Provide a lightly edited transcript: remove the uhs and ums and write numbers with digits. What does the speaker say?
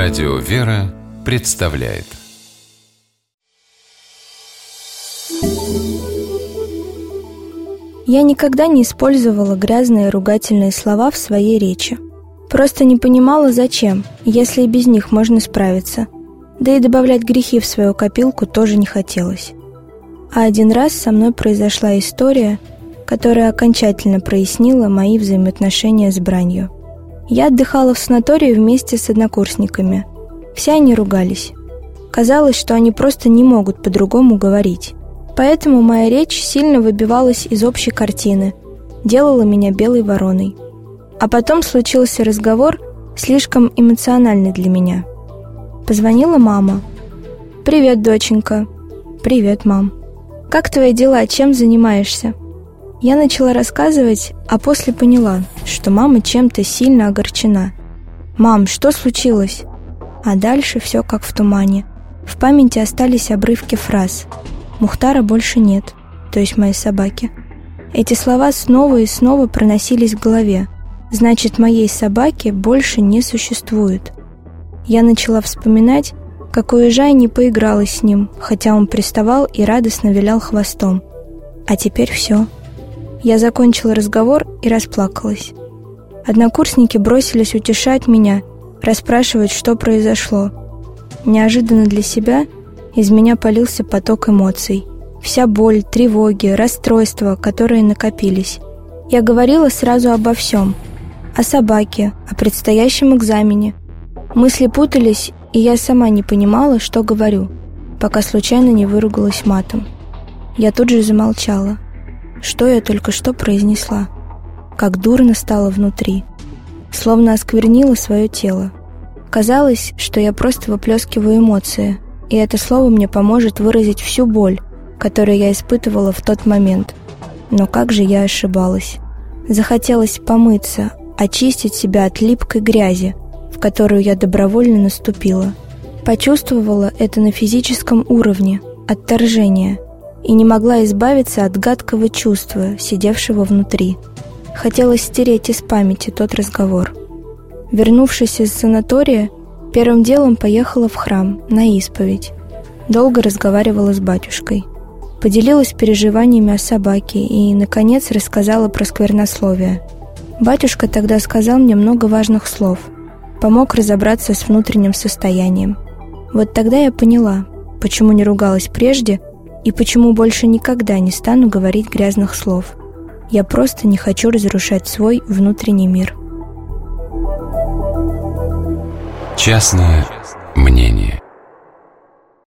Радио «Вера» представляет. Я никогда не использовала грязные ругательные слова в своей речи. Просто не понимала, зачем, если и без них можно справиться. Да и добавлять грехи в свою копилку тоже не хотелось. А один раз со мной произошла история, которая окончательно прояснила мои взаимоотношения с бранью. Я отдыхала в санатории вместе с однокурсниками. Все они ругались. Казалось, что они просто не могут по-другому говорить. Поэтому моя речь сильно выбивалась из общей картины, делала меня белой вороной. А потом случился разговор, слишком эмоциональный для меня. Позвонила мама. «Привет, доченька». «Привет, мам». «Как твои дела? Чем занимаешься?» Я начала рассказывать, а после поняла, что мама чем-то сильно огорчена. «Мам, что случилось?» А дальше все как в тумане. В памяти остались обрывки фраз. «Мухтара больше нет», то есть моей собаки. Эти слова снова и снова проносились в голове. Значит, моей собаки больше не существует. Я начала вспоминать, как уезжая не поигралась с ним, хотя он приставал и радостно вилял хвостом. А теперь все. Я закончила разговор и расплакалась. Однокурсники бросились утешать меня, расспрашивать, что произошло. Неожиданно для себя из меня полился поток эмоций. Вся боль, тревоги, расстройства, которые накопились. Я говорила сразу обо всем. О собаке, о предстоящем экзамене. Мысли путались, и я сама не понимала, что говорю, пока случайно не выругалась матом. Я тут же замолчала. Что я только что произнесла? Как дурно стало внутри. Словно осквернила свое тело. Казалось, что я просто выплескиваю эмоции, и это слово мне поможет выразить всю боль, которую я испытывала в тот момент. Но как же я ошибалась. Захотелось помыться, очистить себя от липкой грязи, в которую я добровольно наступила. Почувствовала это на физическом уровне, отторжение, и не могла избавиться от гадкого чувства, сидевшего внутри. Хотелось стереть из памяти тот разговор. Вернувшись из санатория, первым делом поехала в храм на исповедь. Долго разговаривала с батюшкой. Поделилась переживаниями о собаке и, наконец, рассказала про сквернословие. Батюшка тогда сказал мне много важных слов. Помог разобраться с внутренним состоянием. Вот тогда я поняла, почему не ругалась прежде и почему больше никогда не стану говорить грязных слов. Я просто не хочу разрушать свой внутренний мир. Частное мнение.